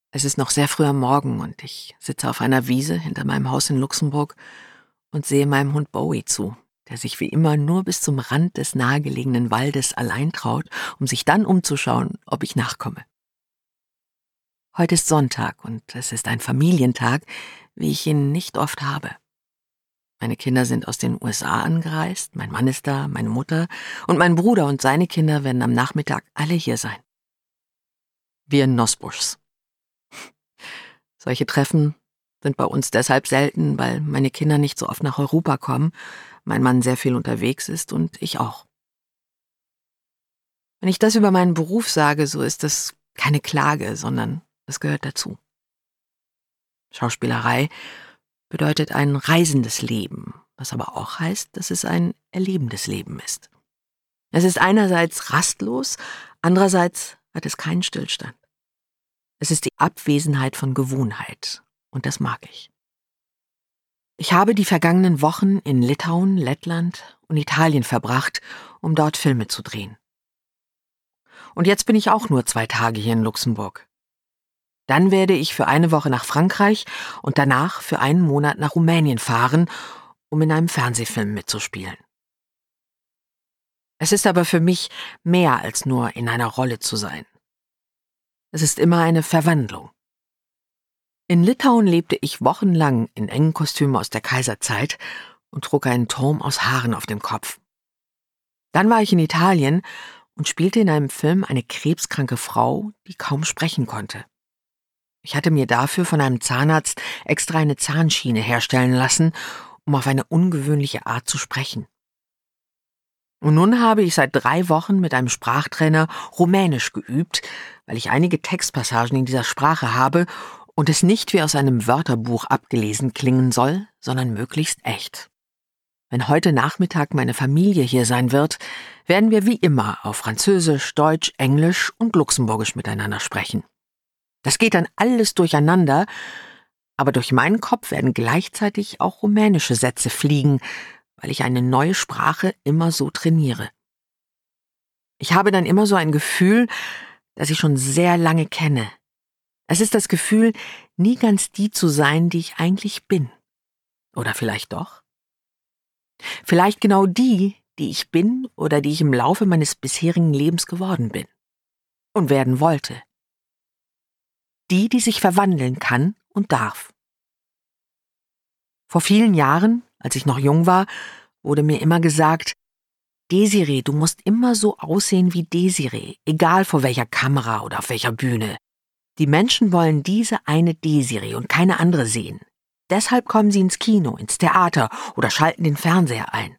Es ist noch sehr früh am Morgen und ich sitze auf einer Wiese hinter meinem Haus in Luxemburg und sehe meinem Hund Bowie zu, der sich wie immer nur bis zum Rand des nahegelegenen Waldes allein traut, um sich dann umzuschauen, ob ich nachkomme. Heute ist Sonntag und es ist ein Familientag, wie ich ihn nicht oft habe. Meine Kinder sind aus den USA angereist, mein Mann ist da, meine Mutter und mein Bruder und seine Kinder werden am Nachmittag alle hier sein. Wir in Nosbuschs. Solche Treffen sind bei uns deshalb selten, weil meine Kinder nicht so oft nach Europa kommen, mein Mann sehr viel unterwegs ist und ich auch. Wenn ich das über meinen Beruf sage, so ist das keine Klage, sondern es gehört dazu. Schauspielerei bedeutet ein reisendes Leben, was aber auch heißt, dass es ein erlebendes Leben ist. Es ist einerseits rastlos, andererseits hat es keinen Stillstand. Es ist die Abwesenheit von Gewohnheit, und das mag ich. Ich habe die vergangenen Wochen in Litauen, Lettland und Italien verbracht, um dort Filme zu drehen. Und jetzt bin ich auch nur 2 Tage hier in Luxemburg. Dann werde ich für eine Woche nach Frankreich und danach für einen Monat nach Rumänien fahren, um in einem Fernsehfilm mitzuspielen. Es ist aber für mich mehr als nur in einer Rolle zu sein. Es ist immer eine Verwandlung. In Litauen lebte ich wochenlang in engen Kostümen aus der Kaiserzeit und trug einen Turm aus Haaren auf dem Kopf. Dann war ich in Italien und spielte in einem Film eine krebskranke Frau, die kaum sprechen konnte. Ich hatte mir dafür von einem Zahnarzt extra eine Zahnschiene herstellen lassen, um auf eine ungewöhnliche Art zu sprechen. Und nun habe ich seit 3 Wochen mit einem Sprachtrainer Rumänisch geübt, weil ich einige Textpassagen in dieser Sprache habe und es nicht wie aus einem Wörterbuch abgelesen klingen soll, sondern möglichst echt. Wenn heute Nachmittag meine Familie hier sein wird, werden wir wie immer auf Französisch, Deutsch, Englisch und Luxemburgisch miteinander sprechen. Das geht dann alles durcheinander, aber durch meinen Kopf werden gleichzeitig auch rumänische Sätze fliegen, weil ich eine neue Sprache immer so trainiere. Ich habe dann immer so ein Gefühl, das ich schon sehr lange kenne. Es ist das Gefühl, nie ganz die zu sein, die ich eigentlich bin. Oder vielleicht doch? Vielleicht genau die, die ich bin oder die ich im Laufe meines bisherigen Lebens geworden bin. Und werden wollte. Die sich verwandeln kann und darf. Vor vielen Jahren, als ich noch jung war, wurde mir immer gesagt, Desiree, du musst immer so aussehen wie Desiree, egal vor welcher Kamera oder auf welcher Bühne. Die Menschen wollen diese eine Desiree und keine andere sehen. Deshalb kommen sie ins Kino, ins Theater oder schalten den Fernseher ein.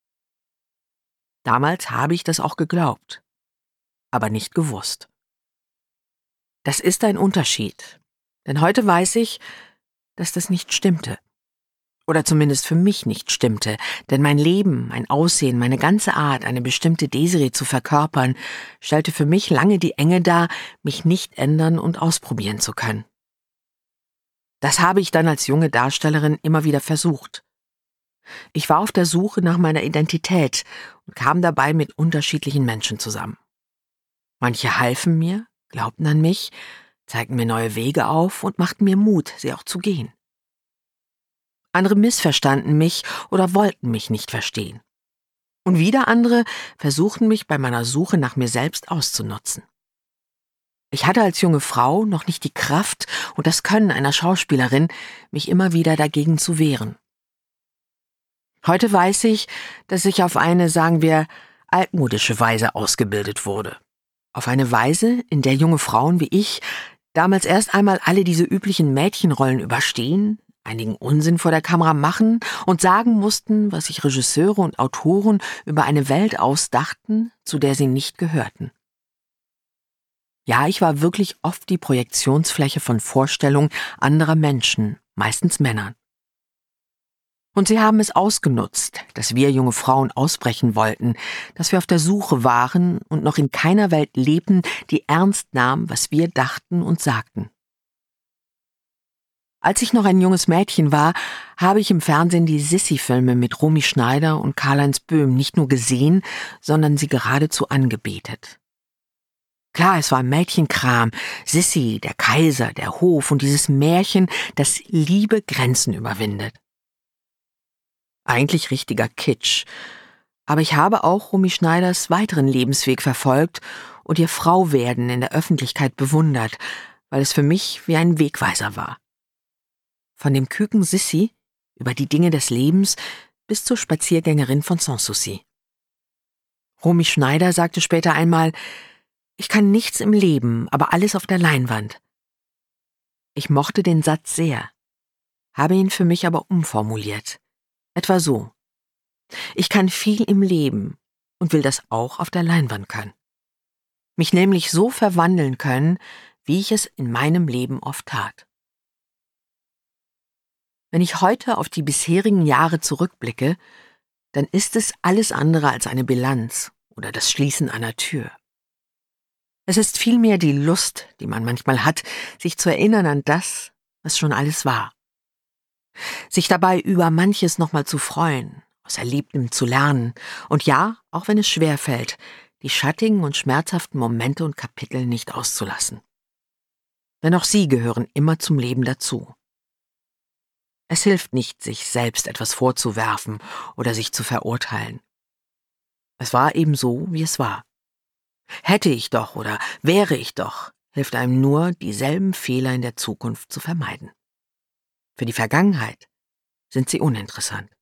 Damals habe ich das auch geglaubt, aber nicht gewusst. Das ist ein Unterschied, denn heute weiß ich, dass das nicht stimmte. Oder zumindest für mich nicht stimmte, denn mein Leben, mein Aussehen, meine ganze Art, eine bestimmte Desiree zu verkörpern, stellte für mich lange die Enge dar, mich nicht ändern und ausprobieren zu können. Das habe ich dann als junge Darstellerin immer wieder versucht. Ich war auf der Suche nach meiner Identität und kam dabei mit unterschiedlichen Menschen zusammen. Manche halfen mir, glaubten an mich, zeigten mir neue Wege auf und machten mir Mut, sie auch zu gehen. Andere missverstanden mich oder wollten mich nicht verstehen. Und wieder andere versuchten mich bei meiner Suche nach mir selbst auszunutzen. Ich hatte als junge Frau noch nicht die Kraft und das Können einer Schauspielerin, mich immer wieder dagegen zu wehren. Heute weiß ich, dass ich auf eine, sagen wir, altmodische Weise ausgebildet wurde. Auf eine Weise, in der junge Frauen wie ich damals erst einmal alle diese üblichen Mädchenrollen überstehen, einigen Unsinn vor der Kamera machen und sagen mussten, was sich Regisseure und Autoren über eine Welt ausdachten, zu der sie nicht gehörten. Ja, ich war wirklich oft die Projektionsfläche von Vorstellungen anderer Menschen, meistens Männern. Und sie haben es ausgenutzt, dass wir junge Frauen ausbrechen wollten, dass wir auf der Suche waren und noch in keiner Welt lebten, die ernst nahm, was wir dachten und sagten. Als ich noch ein junges Mädchen war, habe ich im Fernsehen die Sissi-Filme mit Romy Schneider und Karl-Heinz Böhm nicht nur gesehen, sondern sie geradezu angebetet. Klar, es war Mädchenkram, Sissi, der Kaiser, der Hof und dieses Märchen, das Liebe Grenzen überwindet. Eigentlich richtiger Kitsch. Aber ich habe auch Romy Schneiders weiteren Lebensweg verfolgt und ihr Frauwerden in der Öffentlichkeit bewundert, weil es für mich wie ein Wegweiser war. Von dem Küken Sissi über die Dinge des Lebens bis zur Spaziergängerin von Sanssouci. Romy Schneider sagte später einmal: Ich kann nichts im Leben, aber alles auf der Leinwand. Ich mochte den Satz sehr, habe ihn für mich aber umformuliert. Etwa so: Ich kann viel im Leben und will das auch auf der Leinwand können. Mich nämlich so verwandeln können, wie ich es in meinem Leben oft tat. Wenn ich heute auf die bisherigen Jahre zurückblicke, dann ist es alles andere als eine Bilanz oder das Schließen einer Tür. Es ist vielmehr die Lust, die man manchmal hat, sich zu erinnern an das, was schon alles war. Sich dabei über manches nochmal zu freuen, aus Erlebtem zu lernen und ja, auch wenn es schwer fällt, die schattigen und schmerzhaften Momente und Kapitel nicht auszulassen. Denn auch sie gehören immer zum Leben dazu. Es hilft nicht, sich selbst etwas vorzuwerfen oder sich zu verurteilen. Es war eben so, wie es war. Hätte ich doch oder wäre ich doch, hilft einem nur, dieselben Fehler in der Zukunft zu vermeiden. Für die Vergangenheit sind sie uninteressant.